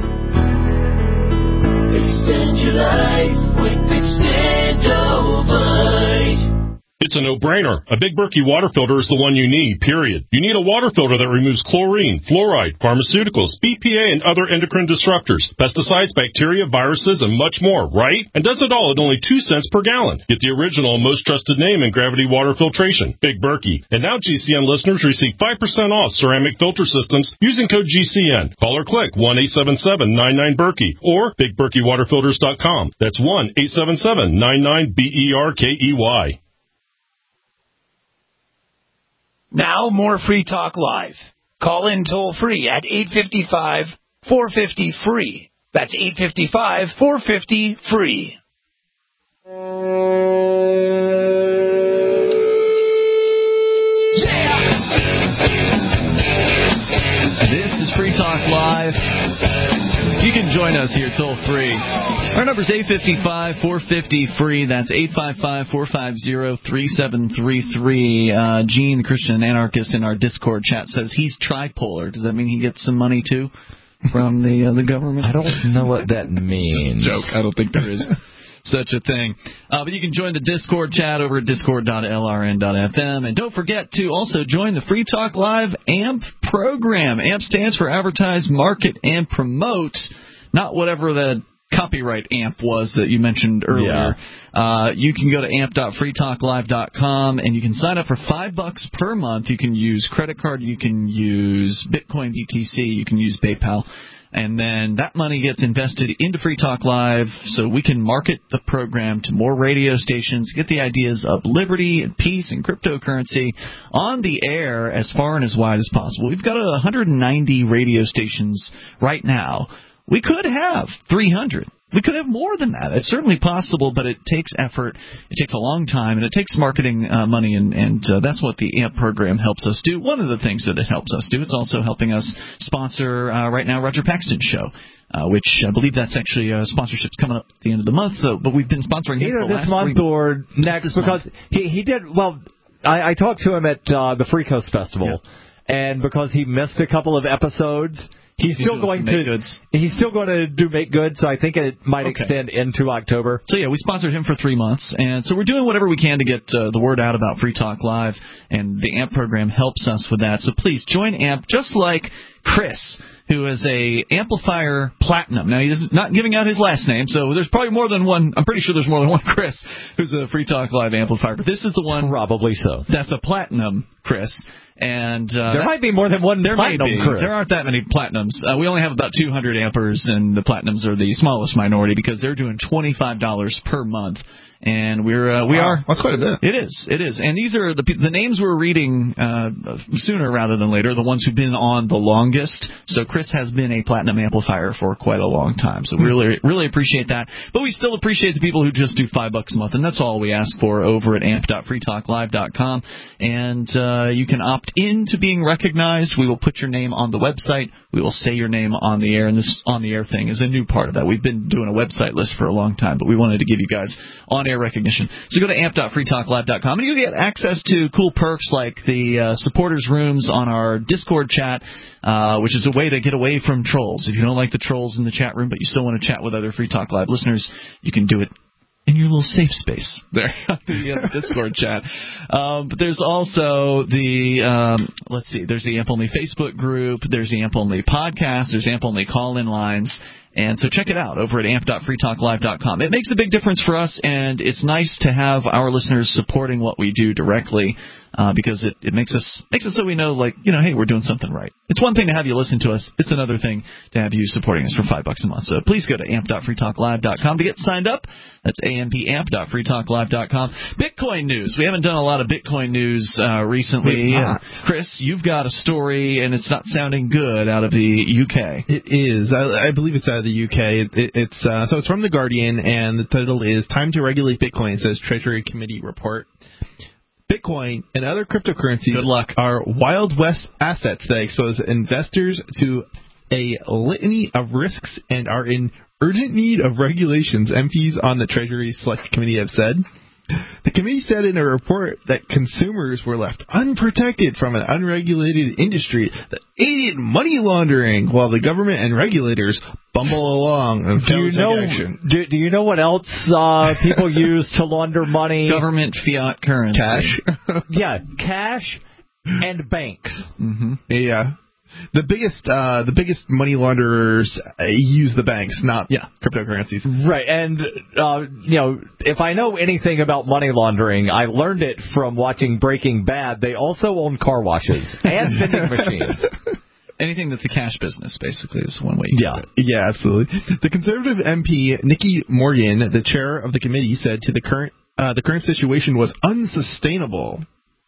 Extend your life with Extendovite. It's a no-brainer. A Big Berkey water filter is the one you need, period. You need a water filter that removes chlorine, fluoride, pharmaceuticals, B P A, and other endocrine disruptors, pesticides, bacteria, viruses, and much more, right? And does it all at only two cents per gallon. Get the original and most trusted name in gravity water filtration, Big Berkey. And now G C N listeners receive five percent off ceramic filter systems using code G C N. Call or click one eight seven seven, nine nine, Berkey or big berkey water filters dot com. That's one eight seven seven, nine nine, B E R K E Y. Now, more Free Talk Live. Call in toll-free at eight five five, four five zero, free. That's eight five five, four five zero, free. This is Free Talk Live. You can join us here toll-free. Our number is eight five five, four five zero, free. That's eight five five, four five zero, three seven three three. Uh, Gene, the Christian anarchist in our Discord chat, says he's tripolar. Does that mean he gets some money, too, from the uh, the government? I don't know what that means. Joke. I don't think there is such a thing. Uh, but you can join the Discord chat over at discord dot L R N dot F M. And don't forget to also join the Free Talk Live A M P program. A M P stands for Advertise, Market, and Promote. Not whatever the copyright A M P was that you mentioned earlier. Yeah. Uh, you can go to amp dot free talk live dot com and you can sign up for five bucks per month. You can use credit card, you can use Bitcoin, B T C, you can use PayPal. And then that money gets invested into Free Talk Live so we can market the program to more radio stations, get the ideas of liberty and peace and cryptocurrency on the air as far and as wide as possible. We've got one hundred ninety radio stations right now. We could have three hundred. We could have more than that. It's certainly possible, but it takes effort. It takes a long time, and it takes marketing uh, money, and, and uh, that's what the A M P program helps us do. One of the things that it helps us do, it's also helping us sponsor uh, right now Roger Paxton's show, uh, which I believe that's actually uh, sponsorship's coming up at the end of the month. So, but we've been sponsoring him either for the this last month three or next because he he did well. I, I talked to him at uh, the Free Coast Festival, yeah. and because he missed a couple of episodes. He's, he's still going to goods. He's still going to do make good, so I think it might okay. extend into October. So yeah, we sponsored him for three months, and so we're doing whatever we can to get uh, the word out about Free Talk Live, and the A M P program helps us with that. So please join A M P, just like Chris, who is a Amplifier Platinum. Now, he's not giving out his last name, so there's probably more than one. I'm pretty sure there's more than one Chris who's a Free Talk Live amplifier, but this is the one. Probably so. That's a Platinum Chris. And uh, there might be more than one there platinum. Might be. Chris. There aren't that many platinums. Uh, we only have about two hundred ampers, and the platinums are the smallest minority because they're doing twenty-five dollars per month. And we're uh, we wow, are that's quite a bit. It is, it is, and these are the the names we're reading uh, sooner rather than later. The ones who've been on the longest. So Chris has been a platinum amplifier for quite a long time. So we really really appreciate that. But we still appreciate the people who just do five bucks a month, and that's all we ask for over at amp dot free talk live dot com. And uh, you can opt in to being recognized. We will put your name on the website. We will say your name on the air, and this on the air thing is a new part of that. We've been doing a website list for a long time, but we wanted to give you guys on air Player recognition. So go to amp dot free talk live dot com, and you get access to cool perks like the uh, supporters rooms on our Discord chat, uh, which is a way to get away from trolls. If you don't like the trolls in the chat room, but you still want to chat with other Free Talk Live listeners, you can do it in your little safe space there on the uh, Discord chat. Um, but there's also the, um, let's see, there's the A M P Only Facebook group, there's the A M P Only podcast, there's A M P Only call-in lines. And so check it out over at amp dot free talk live dot com. It makes a big difference for us, and it's nice to have our listeners supporting what we do directly uh, because it, it makes us makes it so we know, like, you know, hey, we're doing something right. It's one thing to have you listen to us. It's another thing to have you supporting us for five bucks a month. So please go to amp dot free talk live dot com to get signed up. That's amp dot free talk live dot com. Bitcoin news. We haven't done a lot of Bitcoin news uh, recently. Uh, Chris, you've got a story, and it's not sounding good out of the U K. It is. I, I believe it's out of the U K. It, it, it's uh, so it's from The Guardian, and the title is "Time to Regulate Bitcoin," says Treasury Committee report. Bitcoin and other cryptocurrencies Good luck. are Wild West assets that expose investors to a litany of risks and are in urgent need of regulations, M Ps on the Treasury Select Committee have said. The committee said in a report that consumers were left unprotected from an unregulated industry that aided money laundering while the government and regulators bumble along. And do you know? Action. Do, do you know what else uh, people use to launder money? Government fiat currency. Cash. Yeah, cash and banks. Mm-hmm. Yeah. The biggest, uh, the biggest money launderers uh, use the banks, not yeah. cryptocurrencies. Right, and uh, you know, if I know anything about money laundering, I learned it from watching Breaking Bad. They also own car washes and vending machines. Anything that's a cash business, basically, is one way. Yeah, yeah, absolutely. The Conservative M P Nikki Morgan, the chair of the committee, said to the current, uh, the current situation was unsustainable.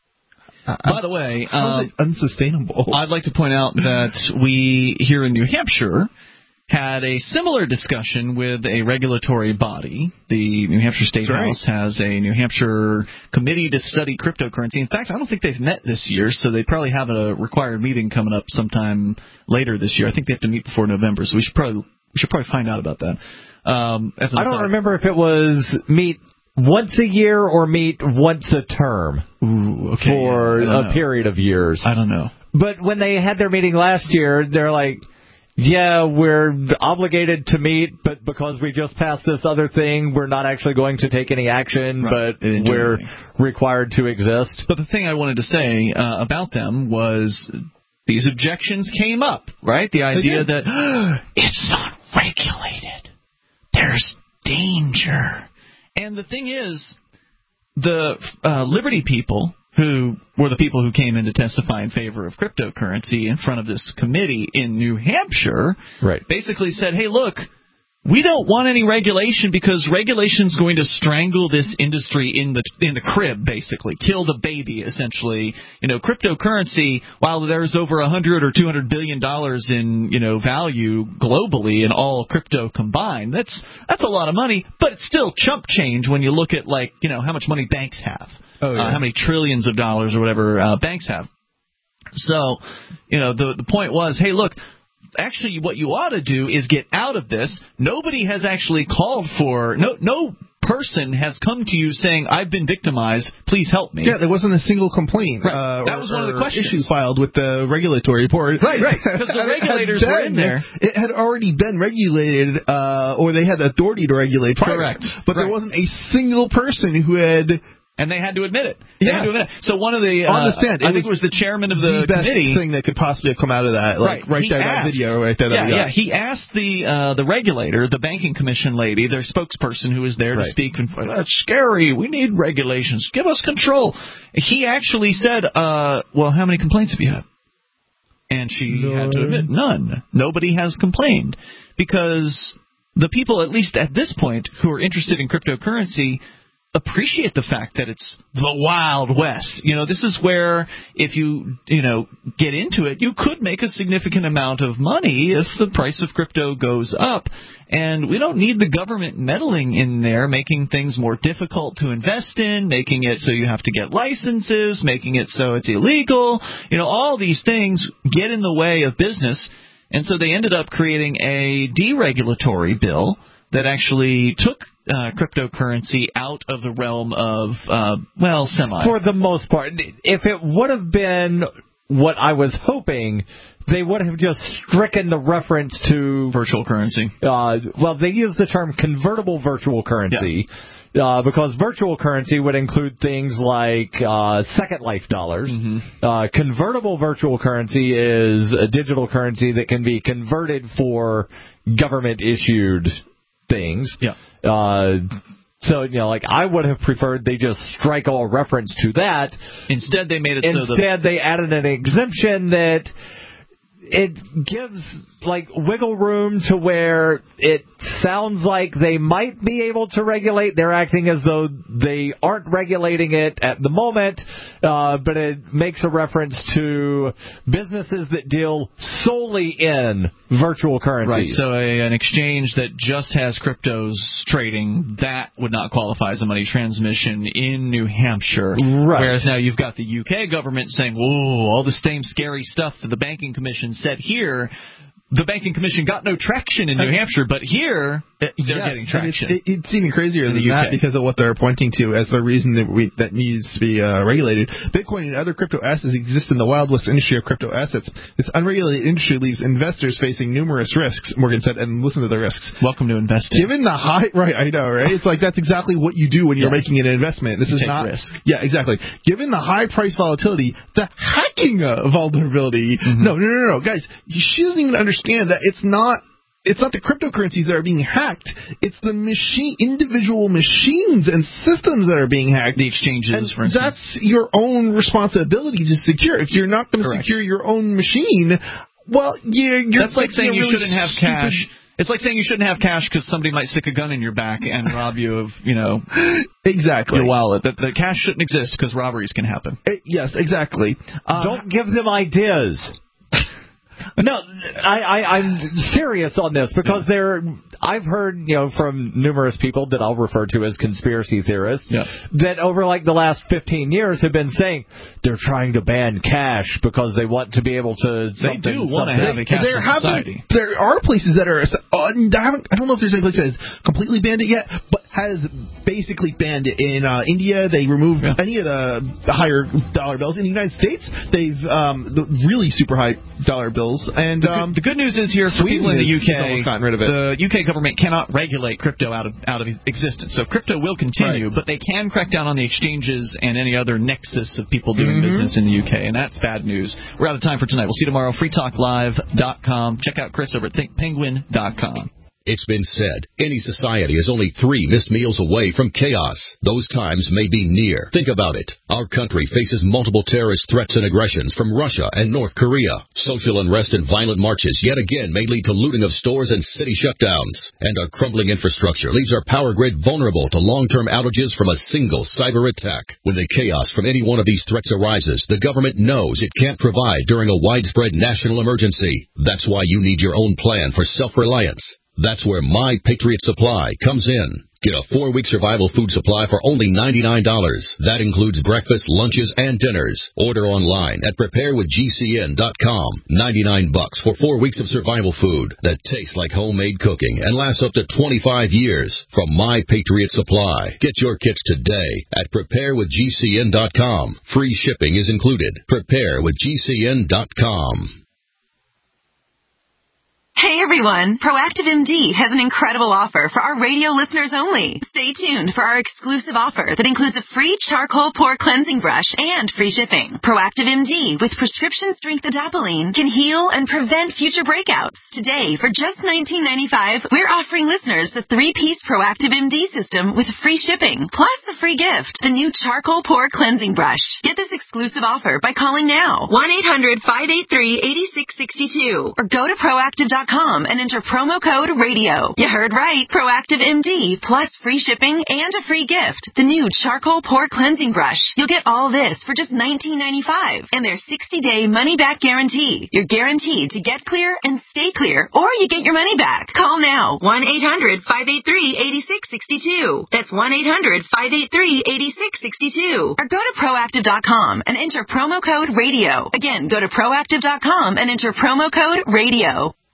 Uh, By the way, how is it unsustainable? I'd like to point out that we here in New Hampshire had a similar discussion with a regulatory body. The New Hampshire State That's House right. has a New Hampshire Committee to Study Cryptocurrency. In fact, I don't think they've met this year, so they probably have a required meeting coming up sometime later this year. I think they have to meet before November, so we should probably we should probably find out about that. Um, as I don't remember if it was meet once a year or meet once a term. Ooh, okay, for yeah, a know. period of years. I don't know. But when they had their meeting last year, they're like, yeah, we're obligated to meet, but because we just passed this other thing, we're not actually going to take any action, right. but we're anything. required to exist. But the thing I wanted to say uh, about them was these objections came up, right? The idea that oh, it's not regulated. There's danger. And the thing is, the uh, Liberty people, who were the people who came in to testify in favor of cryptocurrency in front of this committee in New Hampshire, right. basically said, hey, look, we don't want any regulation because regulation's going to strangle this industry in the in the crib, basically, kill the baby, essentially. You know, cryptocurrency, while there's over a hundred or two hundred billion dollars in you know value globally in all crypto combined, that's that's a lot of money, but it's still chump change when you look at like you know how much money banks have, oh, yeah. uh, how many trillions of dollars or whatever uh, banks have. So, you know, the the point was, hey, look. Actually, what you ought to do is get out of this. Nobody has actually called for no no person has come to you saying I've been victimized. Please help me. Yeah, there wasn't a single complaint. Right. Uh, that or, was one of the questions. Issue filed with the regulatory board. Right, right. Because the regulators been, were in there. It had already been regulated, uh, or they had the authority to regulate. Prior. Correct. But right. there wasn't a single person who had. And they had to admit it. They Yeah. had to admit it. So one of the, uh, on the stand, I think it was the chairman of the, the best committee. thing that could possibly have come out of that, like right, right there, asked, that video right there. That yeah, we got. yeah. He asked the uh, the regulator, the banking commission lady, their spokesperson who was there right. to speak. And that's scary. We need regulations. Give us control. He actually said, uh, "Well, how many complaints have you had?" And she none. had to admit, none. Nobody has complained because the people, at least at this point, who are interested in cryptocurrency. Appreciate the fact that it's the Wild West. You know, this is where if you, you know, get into it, you could make a significant amount of money if the price of crypto goes up. And we don't need the government meddling in there, making things more difficult to invest in, making it so you have to get licenses, making it so it's illegal. You know, all these things get in the way of business. And so they ended up creating a deregulatory bill, that actually took uh, cryptocurrency out of the realm of, uh, well, semi. For the most part. If it would have been what I was hoping, they would have just stricken the reference to virtual currency. Uh, well, they use the term convertible virtual currency. Yeah. Uh, because virtual currency would include things like uh, Second Life dollars. Mm-hmm. Uh, convertible virtual currency is a digital currency that can be converted for government-issued things. Yeah. Uh, so, you know, like, I would have preferred they just strike all reference to that. Instead, they made it Instead, so that... Instead, they added an exemption that... It gives, like, wiggle room to where it sounds like they might be able to regulate. They're acting as though they aren't regulating it at the moment, uh, but it makes a reference to businesses that deal solely in virtual currencies. Right, so a, an exchange that just has cryptos trading, that would not qualify as a money transmission in New Hampshire. Right. Whereas now you've got the U K government saying, whoa, all the same scary stuff that the Banking Commission said here. The Banking Commission got no traction in New Hampshire, but here they're yeah, getting traction. It, it, it's even crazier in than the U K. that because of what they're pointing to as the reason that we that needs to be uh, regulated. Bitcoin and other crypto assets exist in the Wild West industry of crypto assets. This unregulated industry leaves investors facing numerous risks, Morgan said, and listen to the risks. Welcome to investing. Given the high... Right, I know, right? It's like that's exactly what you do when you're yeah. making an investment. This you is take not... risk. Yeah, exactly. Given the high price volatility, the hacking uh, vulnerability... Mm-hmm. No, no, no, no. Guys, she doesn't even understand that it's not... Not, it's not the cryptocurrencies that are being hacked. It's the machine, individual machines and systems that are being hacked. The exchanges, and for instance. That's your own responsibility to secure. If you're not going to secure your own machine, well, yeah, you're that's like saying you really shouldn't have cash. It's like saying you shouldn't have cash because somebody might stick a gun in your back and rob you of, you know, exactly your wallet. That the cash shouldn't exist because robberies can happen. It, yes, exactly. Uh, Don't give them ideas. No, I, I, I'm serious on this because yeah. there. I've heard, you know, from numerous people that I'll refer to as conspiracy theorists yeah. that over like the last fifteen years have been saying they're trying to ban cash because they want to be able to. They do want to have a cashless society. There are places that are. Uh, I, haven't, I don't know if there's any place that has completely banned it yet, but has basically banned it in uh, India. They removed yeah. any of the, the higher dollar bills. In the United States, they've um, the really super high dollar bills. And the, um, the good news is here for people in the U K, gotten rid of it. the U K government cannot regulate crypto out of out of existence. So crypto will continue, right. but they can crack down on the exchanges and any other nexus of people doing mm-hmm. business in the U K, and that's bad news. We're out of time for tonight. We'll see you tomorrow. free talk live dot com. Check out Chris over at think penguin dot com. It's been said, any society is only three missed meals away from chaos. Those times may be near. Think about it. Our country faces multiple terrorist threats and aggressions from Russia and North Korea. Social unrest and violent marches yet again may lead to looting of stores and city shutdowns. And our crumbling infrastructure leaves our power grid vulnerable to long-term outages from a single cyber attack. When the chaos from any one of these threats arises, the government knows it can't provide during a widespread national emergency. That's why you need your own plan for self-reliance. That's where My Patriot Supply comes in. Get a four-week survival food supply for only ninety-nine dollars. That includes breakfast, lunches, and dinners. Order online at prepare with G C N dot com. ninety-nine bucks for four weeks of survival food that tastes like homemade cooking and lasts up to twenty-five years from My Patriot Supply. Get your kits today at prepare with G C N dot com. Free shipping is included. prepare with G C N dot com. Hey everyone, Proactive M D has an incredible offer for our radio listeners only. Stay tuned for our exclusive offer that includes a free charcoal pore cleansing brush and free shipping. Proactive M D with prescription strength adapalene can heal and prevent future breakouts. Today, for just nineteen ninety-five dollars, we're offering listeners the three-piece Proactive M D system with free shipping, plus the free gift, the new charcoal pore cleansing brush. Get this exclusive offer by calling now, one eight hundred five eight three eight six six two, or go to proactive dot com and enter promo code radio. You heard right. Proactive M D plus free shipping and a free gift. The new charcoal pore cleansing brush. You'll get all this for just nineteen ninety-five dollars and their sixty-day money-back guarantee. You're guaranteed to get clear and stay clear, or you get your money back. Call now. one eight hundred five eight three eight six six two. That's one eight hundred five eight three eight six six two. Or go to proactive dot com and enter promo code radio. Again, go to proactive dot com and enter promo code radio.